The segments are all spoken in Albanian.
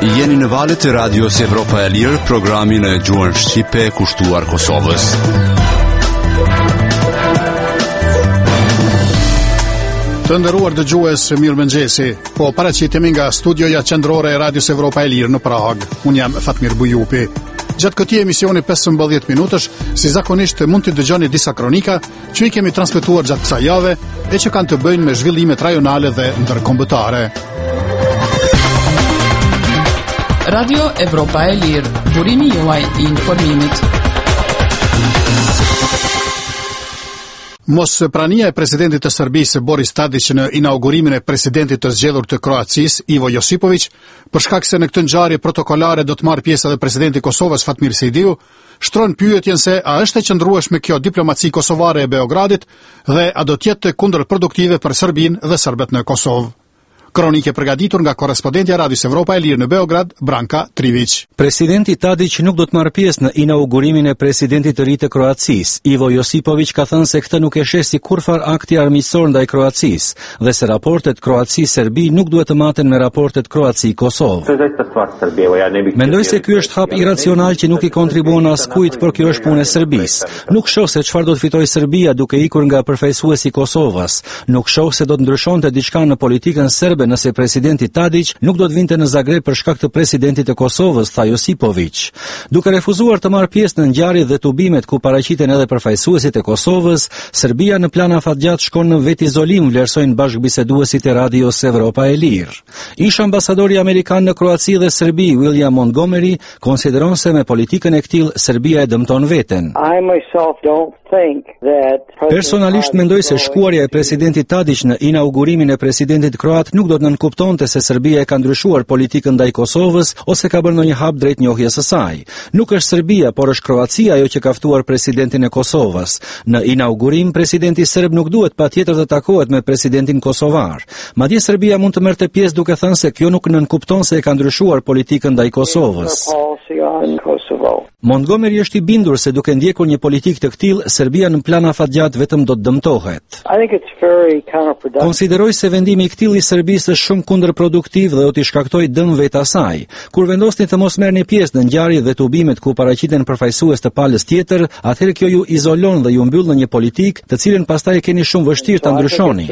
Jeni në valët e Radios Evropa e Lirë, programin e gjuhën shqipe kushtuar Kosovës. Të nderuar dëgjues, mirëmëngjesi. Po paraqitemi nga studioja qendrore e Radios Evropa e Lirë në Prag. Unë jam Fatmir Bujupi. Gjatë këtij emisioni 15 minutash, si zakonisht mund të dëgjoni disa kronika që i kemi transmetuar gjatë kësaj jave e që kanë të bëjnë me zhvillimet rajonale dhe ndërkombëtare. Radio Evropa e Lirë, burimi juaj i informimit. Mos prania e presidentit të Serbisë Boris Tadić në inaugurimin e presidentit të zgjedhur të Kroacisë Ivo Josipović, për shkak se në këtë ngjarje protokollare do të marrë pjesë edhe presidenti i Kosovës Fatmir Sejdiu, shtron pyetjen se a është e qëndrueshme kjo diplomaci kosovare e Beogradit dhe a do të jetë kundërproduktive për Serbinë dhe serbët në Kosovë. Kronike përgatitur nga korrespondentja Radios Evropa e Lirë në Beograd, Branka Trivić. Presidenti Tadić nuk do të marrë pjesë në inaugurimin e presidentit të ri të Kroacisë. Ivo Josipović ka thënë se këtë nuk e sheh si kurfar akti armiqësor ndaj Kroacisë dhe se raportet Kroaci-Serbi nuk duhet të maten me raportet Kroaci-Kosovë. Mendoj se ky është hap iracional që nuk i kontribuon askujt, por kjo është punë e Serbisë. Nuk shoh se çfarë do të fitojë Serbia duke ikur nga përfaqësuesi i Kosovës. Nuk shoh se do të ndryshonte diçka në politikën serbe nëse presidenti Tadić nuk do të vinte në Zagreb për shkak të presidentit të Kosovës, tha Josipović. Duke refuzuar të marrë pjesë në ngjarjet dhe tubimet ku paraqiten edhe përfaqësuesit e Kosovës, Serbia në plan afatgjat shkon në vetizolim, vlerësojnë bashkëbiseduesit e Radios Evropa e Lirë. Ish ambasadori amerikan në Kroaci dhe Serbi, William Montgomery, konsideron se me politikën e këtillë Serbia e dëmton veten. Personalisht mendoj se shkuarja e presidentit Tadić në inaugurimin e presidentit kroat nuk do të nënkuptonte se Serbia e ka ndryshuar politikën ndaj Kosovës ose ka bërë ndonjë hap drejt njohjes së saj. Nuk është Serbia, por është Kroacia ajo që ka ftuar presidentin e Kosovës. Në inaugurim, presidenti serb nuk duhet patjetër të takohet me presidentin kosovar. Madje Serbia mund të merrte pjesë duke thënë se kjo nuk nënkupton se e ka ndryshuar politikën ndaj Kosovës. Montgomery është i bindur se duke ndjekur një politikë të këtillë, Serbia në plan afatgjat vetëm do të dëmtohet. Konsideroj se vendimi i këtillë i Serbisë është shumë kundërproduktiv dhe do t'i shkaktojë dëm vetë asaj. Kur vendosni të mos merrni pjesë në ngjarjet dhe tubimet ku paraqiten përfaqësues të palës tjetër, atëherë kjo ju izolon dhe ju mbyll në një politikë të cilën pastaj e keni shumë vështirë ta ndryshoni.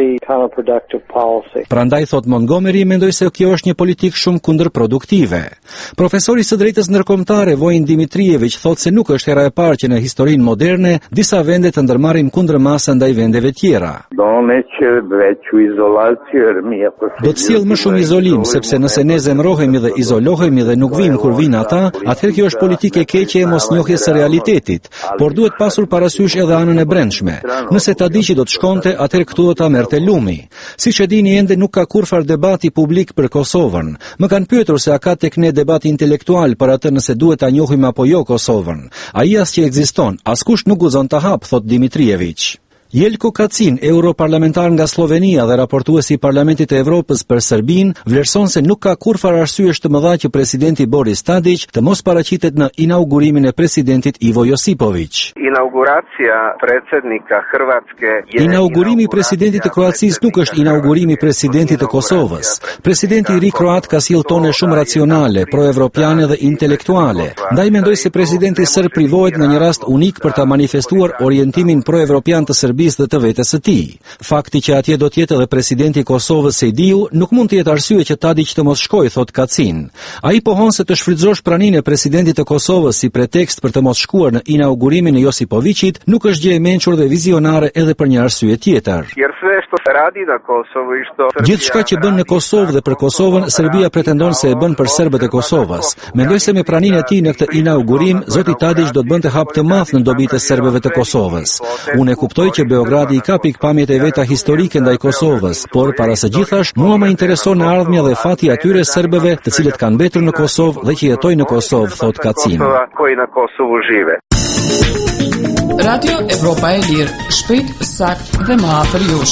Prandaj, thot Montgomery, mendoj se kjo është një politikë shumë kundërproduktive. Profesori së drejtës ndërkombëtare Vojin Dimitrijević thot se nuk është hera e parë që në historinë moderne disa vende të ndërmarrin kundërmasa ndaj vendeve tjera. Do të sjellë më shumë izolim, sepse nëse ne zemrohemi dhe izolohemi dhe nuk vijnë kur vijnë ata, atëherë kjo është politikë e keqe e mosnjohjes së realitetit, por duhet pasur parasysh edhe anën e brendshme. Nëse Tadići do të shkonte, atëherë këtu do ta merrte lumi. Siç e dini, ende nuk ka kurfar debati publik për Kosovën. Më kanë pyetur se a ka tek ne debati intelektual për atë nëse duhet ta njohim apo jo Kosovën. Ai as që ekziston, askush nuk guzon ta hap, thot Dimitrijević. Jelko Kacin, europarlamentar nga Slovenia dhe raportuesi i Parlamentit të Evropës për Serbinë, vlerëson se nuk ka kurfar arsyes të mëdha që presidenti Boris Tadić të mos paraqitet në inaugurimin e presidentit Ivo Josipović. Inaugurimi i presidentit të Kroacisë nuk është inaugurimi i presidentit të Kosovës. Presidenti i ri kroat ka sjellë tone shumë racionale, proevropiane dhe intelektuale. Ndaj mendoj se presidenti serb privohet në një rast unik për ta manifestuar orientimin proevropian të Serbisë dhe të vetes së tij. Fakti që atje do të jetë edhe presidenti i Kosovës Sejdiu nuk mund të jetë arsye që Tadić të mos shkojë, thot Kacin. Ai pohon se të shfrytëzosh praninë e presidentit të Kosovës si pretekst për të mos shkuar në inaugurimin e Josipovićit nuk është gjë e mençur dhe vizionare edhe për një arsye tjetër. Gjithçka që bën në Kosovë dhe për Kosovën, Serbia pretendon se e bën për serbët e Kosovës. Mendoj se me praninë e tij në këtë inaugurim, zoti Tadić do të bënte hap të madh në dobitë e serbëve të Kosovës. Unë e kuptoj që Beogradi i ka pikpamjet e veta historike ndaj Kosovës, por para së gjithash mua më intereson ardhmja dhe fati atyre serbëve të cilët kanë mbetur në Kosovë dhe që jetojnë në Kosovë, thot Kacin. Radio Evropa e Lirë, shpejt, sakt dhe më afër jush.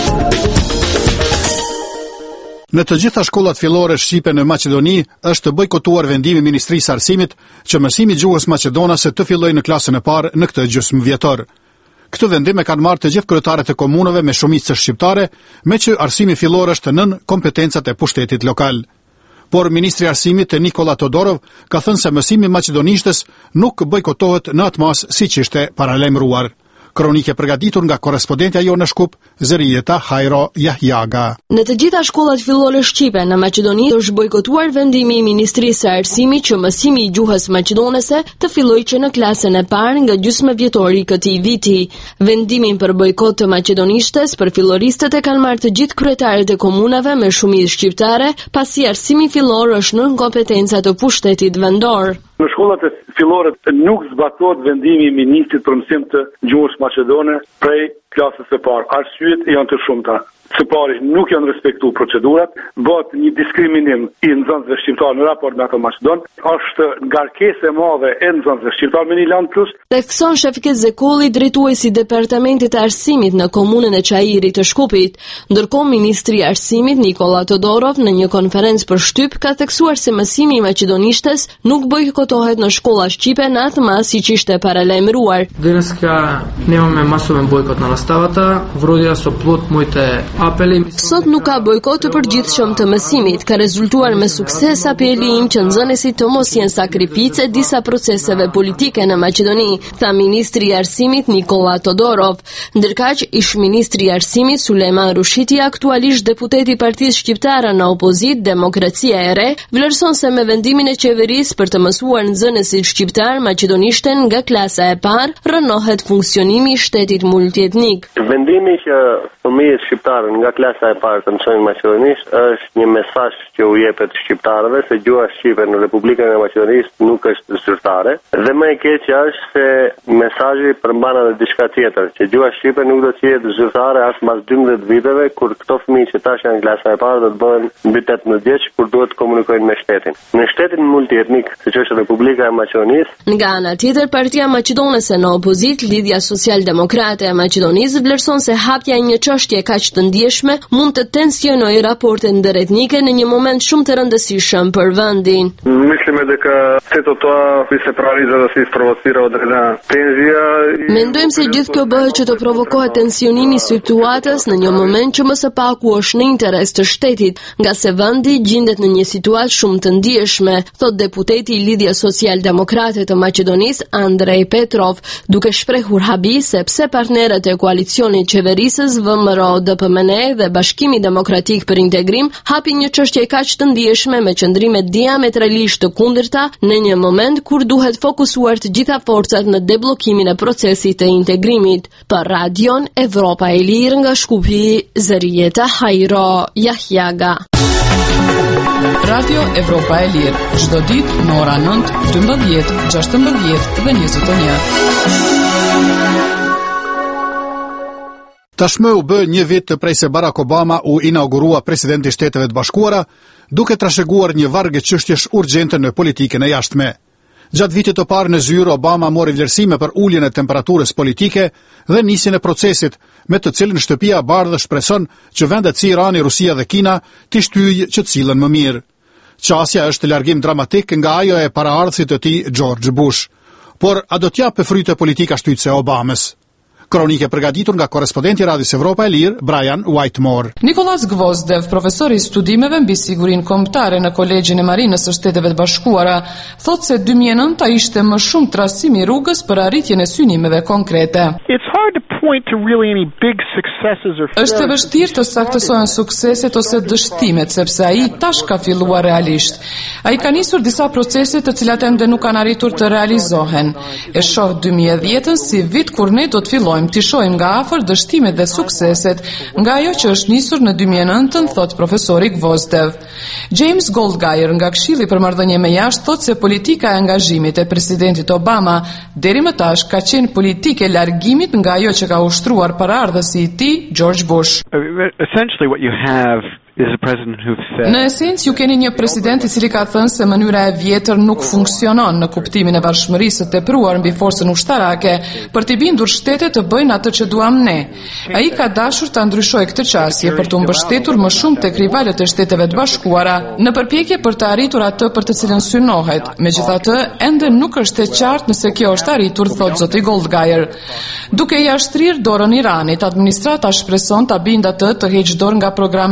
Në të gjitha shkollat fillore shqipe në Maqedoni është bojkotuar vendimi i Ministrisë së Arsimit që mësimi i gjuhës maqedonase të fillojë në klasën e parë në këtë gjysmëvjetor. Këtë vendim e kanë marrë të gjithë kryetarët e komunave me shumicë shqiptare, me që arsimi fillor është nën kompetencat e pushtetit lokal. por ministri i arsimit Nikola Todorov ka thënë se mësimi maqedonishtës nuk bojkotohet në atë mas siç ishte paralajmëruar. Kronike përgatitur nga korrespondentja jonë në Shkup, Zërijeta Hajro Jahjaga. Në të gjitha shkollat fillore shqipe në Maqedoni është bojkotuar vendimi i Ministrisë së Arsimit që mësimi i gjuhës maqedonese të fillojë që në klasën e parë nga gjysmëvjetori i këtij viti. Vendimin për bojkot të maqedonishtes për filloristët e kanë marrë të gjithë kryetarët e komunave me shumicë shqiptare, pasi arsimi fillor është nën kompetenca të pushtetit vendor. Në shkollat e fillore nuk zbatohet vendimi i ministrit për mësim të gjuhës maqedone prej klasës së parë. Arsyet janë të shumta. Së pari nuk janë respektuar procedurat, bëhet një diskriminim i nxënësve shqiptar në raport me ato maqedon, është ngarkesë e madhe e nxënësve shqiptar me një land plus. Thekson Shefket Zekolli, drejtuesi i Departamentit të Arsimit në komunën e Çajirit të Shkupit, ndërkohë ministri i Arsimit Nikola Todorov në një konferencë për shtyp ka theksuar se mësimi i maqedonishtes nuk bojkotohet në shkolla shqipe në atë mas siç ishte paralajmëruar. Денеска немаме масовен бойкот на наставата, вродија со плод моите apeli. Sot nuk ka bojkot të përgjithshëm të mësimit, ka rezultuar me sukses apeli im që nxënësit të mos jenë sakrificë disa proceseve politike në Maqedoni, tha ministri i Arsimit Nikola Todorov. Ndërkaq, ish ministri i Arsimit Sulejman Rushiti, aktualisht deputeti i Partisë Shqiptare në opozit Demokracia e Re, vlerëson se me vendimin e qeverisë për të mësuar nxënësit shqiptar maqedonishten nga klasa e parë, rënohet funksionimi i shtetit multietnik. Vendimi që fëmijët shqiptarë nga klasa e parë të mësojnë maqedonisht është një mesazh që u jepet shqiptarëve se gjuha shqipe në Republikën e Maqedonisë nuk është zyrtare, dhe më e keqja është se mesazhi përmban edhe diçka tjetër, që gjuha shqipe nuk do të jetë zyrtare as mbas 12 viteve, kur këto fëmijë që tash janë në klasa e parë do të bëhen mbi 18 vjeç kur duhet të komunikojnë me shtetin. Në shtetin multietnik, siç është Republika e Maqedonisë. Nga ana tjetër, Partia Maqedonese në opozit, Lidhja Social-Demokrate e Maqedonisë, vlerëson se hapja e një çështje kaq të ndjeshme mund të tensionojë raportet ndëretnike në një moment shumë të rëndësishëm për vendin. Mislime дека сето тоа би се парализа да се испровоцира одредена тензија. Mendojmë se gjithë kjo bëhet që të provokohet tensionimi i situatës në një moment që më së paku është në interes të shtetit, nga se vendi gjendet në një situatë shumë të ndjeshme, thot deputeti i Lidhjes Social-Demokrate të Maqedonisë Andrej Petrov, duke shprehur habi se pse partnerët e koalicionit qeverisës VMRO, DPMNE dhe Bashkimi Demokratik për Integrim hapin një çështje kaq të ndjeshme me qëndrime diametralisht të kundërta në një moment kur duhet fokusuar të gjitha forcat në debllokimin e procesit të integrimit. Për Radion Evropa e Lirë nga Shkupi, Zërijeta Hajro Jahjaga. Radio Evropa e Lirë, çdo ditë në ora 9, 12, 16 dhe 21. Tashmë u bë një vit prej se Barack Obama u inaugurua presidenti i Shteteve të Bashkuara, duke trashëguar një vargë çështjesh urgjente në politikën e jashtme. Gjatë vitit të parë në zyrë, Obama mori vlerësime për uljen e temperaturës politike dhe nisjen e procesit, me të cilën Shtëpia e Bardhë shpreson që vendet si Irani, Rusia dhe Kina t'i shtyjë që të sillen më mirë. Qasja është largim dramatik nga ajo e paraardhësit të tij George Bush, por a do t'japë fryte politika shtytëse Obamës? Kronike përgatitur nga korrespondenti i Radios Evropa e Lirë, Brian Whitemore. Nikolas Gvozdev, profesor i studimeve mbi sigurinë kombëtare në Kolegjin e Marinës së Shteteve të Bashkuara, thotë se 2009 ishte më shumë trasimi i rrugës për arritjen e synimeve konkrete. Është e vështirë të saktësohen sukseset ose dështimet, sepse ai tash ka filluar realisht. Ai ka nisur disa procese të cilat ende nuk kanë arritur të realizohen. E shoh 2010-ën si vit kur ne do të fillojmë të shohim nga afër dështimet dhe sukseset nga ajo që është nisur në 2009, thot profesori Gvozdev. James Goldgeier nga Këshilli për Marrëdhënie me Jashtë thot se politika e angazhimit e presidentit Obama deri më tash ka qenë politike largimit nga ajo që ka ushtruar paraardhësi i tij George Bush. Essentially what you have is a president who said. Në esencë ju keni një president i cili ka thënë se mënyra e vjetër nuk funksionon në kuptimin e bashkëmërisë së tepruar mbi forcën ushtarake për t'i bindur shtetet të bëjnë atë që duam ne. Ai ka dashur ta ndryshojë këtë çështje për të mbështetur më shumë tek rivalët e Shteteve të Bashkuara në përpjekje për të arritur atë për të cilën synohet. Megjithatë, ende nuk është e qartë nëse kjo është arritur, thot zoti Goldgeier. Duke ia shtrirë dorën Iranit, administrata shpreson ta bindë atë të heqë dorë nga programet nukleare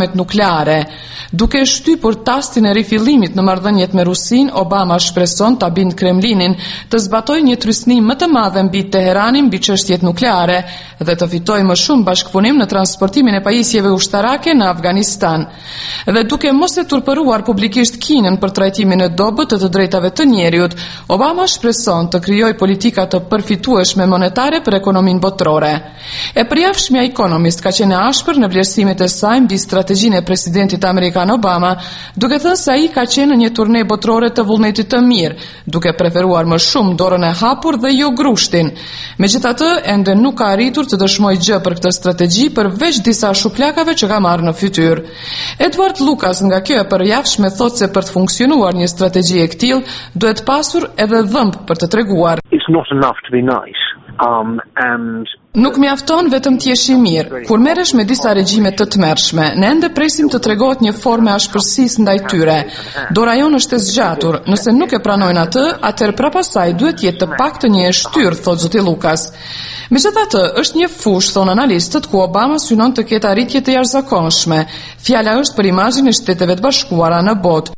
nukleare. Duke shtypur tastin e rifillimit në marrëdhëniet me Rusinë, Obama shpreson ta bindë Kremlinin të zbatojë një trysnim më të madh mbi Teheranin mbi çështjet nukleare dhe të fitojë më shumë bashkëpunim në transportimin e pajisjeve ushtarake në Afganistan. Dhe duke mos e turpëruar publikisht Kinën për trajtimin e dobët të drejtave të njeriut, Obama shpreson të krijojë politika të përfitueshme monetare për ekonominë botërore. E përjashmja Economist ka qenë ashpër në vlerësimet e saj mbi strategjinë e presidentit amerikan Obama, duke thënë se ai ka qenë në një turne botërore të vullnetit të mirë, duke preferuar më shumë dorën e hapur dhe jo grushtin. Megjithatë, ende nuk ka arritur të dëshmojë gjë për këtë strategji përveç disa shuplakave që ka marrë në fytyrë. Edward Lucas nga kjo e përjashme thotë se për të funksionuar një strategji e këtillë duhet pasur edhe dhëmb për të treguar. It's not enough to be nice. Nuk mjafton vetëm të jesh i mirë. Kur merresh me disa regjime të tmerrshme, ne ende presim të tregohet një formë ashpërësisë ndaj tyre. Dora jonë është e zgjatur. Nëse nuk e pranojnë atë, atëherë prapasaj duhet jetë të paktën një e shtyrë, thotë zoti Lucas. Megjithatë, është një fushë, thonë analistët, ku Obama synon të ketë arritje të jashtëzakonshme. Fjala është për imazhin e Shteteve të Bashkuara në botë.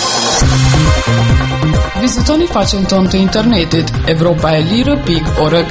Vizitoni faqen tonë të internetit evropaelire.org.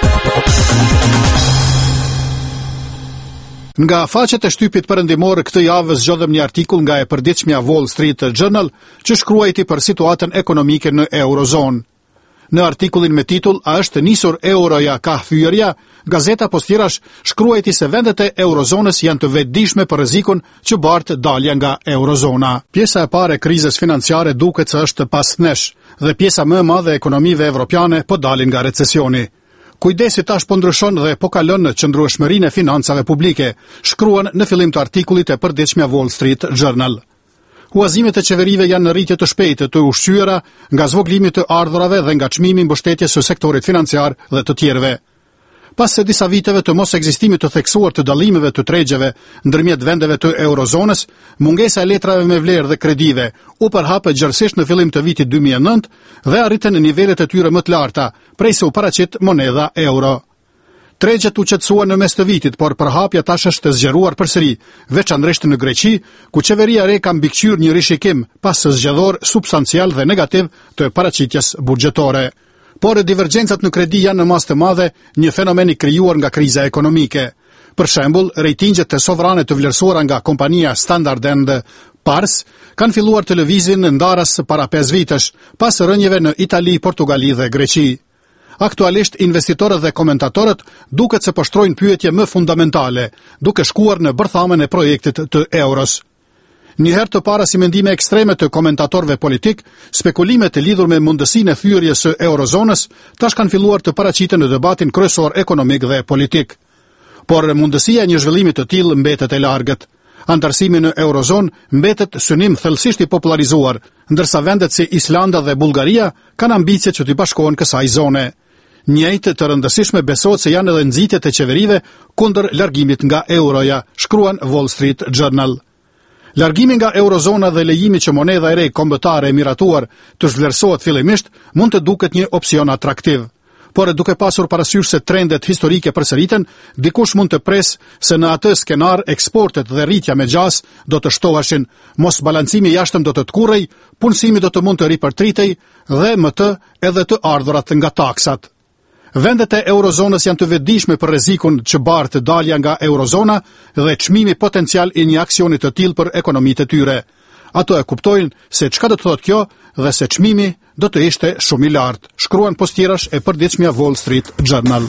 Nga faqet e shtypit perëndimor këtë javë zgjodhem një artikull nga e përditshmja Wall Street Journal që shkruajti për situatën ekonomike në Eurozonë. Në artikullin me titull "A është nisur euroja ka hyrja", gazeta Postirash shkruajti se vendet e eurozonës janë të vetëdijshme për rrezikun që bart dalja nga eurozona. Pjesa e parë e krizës financiare duket se është pas nesh dhe pjesa më e madhe e ekonomive evropiane po dalin nga recesioni. Kujdesi tash po ndryshon dhe po kalon në qëndrueshmërinë e financave publike, shkruan në fillim të artikullit e përditshmja Wall Street Journal. Huazimet e qeverive janë në rritje të shpejtë të ushqyera nga zvoglimi të ardhurave dhe nga çmimi mbështetjes së sektorit financiar dhe të tjerëve. Pas se disa viteve të mos ekzistimit të theksuar të dallimeve të tregjeve ndërmjet vendeve të eurozonës, mungesa e letrave me vlerë dhe kredive u përhapë gjërësisht në fillim të vitit 2009 dhe arritën në nivelet e tyre më të larta, prej se u paraqit monedha euro. Tregjet u qetësuan në mes të vitit, por përhapja tash është zgjeruar përsëri, veçanërisht në Greqi, ku qeveria re ka mbikëqyrë një rishikim pas zgjedhor substancial dhe negativ të paraqitjes buxhetore. Por divergjencat në kredi janë në masë të madhe një fenomen i krijuar nga kriza ekonomike. Për shembull, rejtingjet e sovrane të vlerësuara nga kompania Standard & Poor's kanë filluar të lëvizin ndaras para 5 vitesh, pas rënjeve në Itali, Portugali dhe Greqi. Aktualisht, investitorët dhe komentatorët duket se po shtrojnë pyetje më fundamentale, duke shkuar në bërthamën e projektit të euros. Njëherë të para si mendime ekstreme të komentatorëve politik, spekulimet e lidhur me mundësinë e thyrjes së eurozonës tash kanë filluar të paraqiten në debatin kryesor ekonomik dhe politik. Por mundësia e një zhvillimi të tillë mbetet e largët. Antarësimi në eurozonë mbetet synim thellësisht i popularizuar, ndërsa vendet si Islanda dhe Bullgaria kanë ambicie që t'i bashkohen kësaj zone. Njëjtë të rëndësishme besohet se janë edhe nxitjet e qeverive kundër largimit nga euroja, shkruan Wall Street Journal. Largimi nga eurozona dhe lejimi që monedha e re kombëtare e miratuar të zhvlerësohet fillimisht mund të duket një opsion atraktiv. Por duke pasur parasysh se trendet historike përsëriten, dikush mund të presë se në atë skenar eksportet dhe rritja me gjas do të shtoheshin, mos balancimi jashtëm do të tkurrej, punësimi do të mund të ripërtritej dhe më të edhe të ardhurat nga taksat. Vendet e eurozonës janë të vetëdijshme për rrezikun që bart dalja nga eurozona dhe çmimi potencial i një aksioni të tillë për ekonomitë e tyre. Ato e kuptojnë se çka do të thotë kjo dhe se çmimi do të ishte shumë i lartë, shkruan Postirash e përditshmja Wall Street Journal.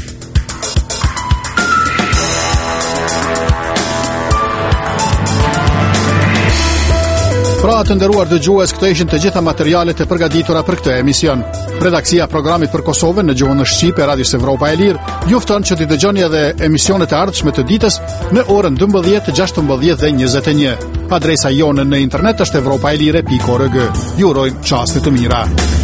Pra të nderuar dëgjues, këto ishin të gjitha materialet e përgatitura për këtë emision. Redaksia e programit për Kosovën në gjuhën shqipe e Radios Evropa e Lirë ju fton që t'i dëgjoni edhe emisionet e ardhshme të ditës në orën 12, 16 dhe 21. Adresa jonë në internet është evropaelire.org. Ju urojmë çaste të mira.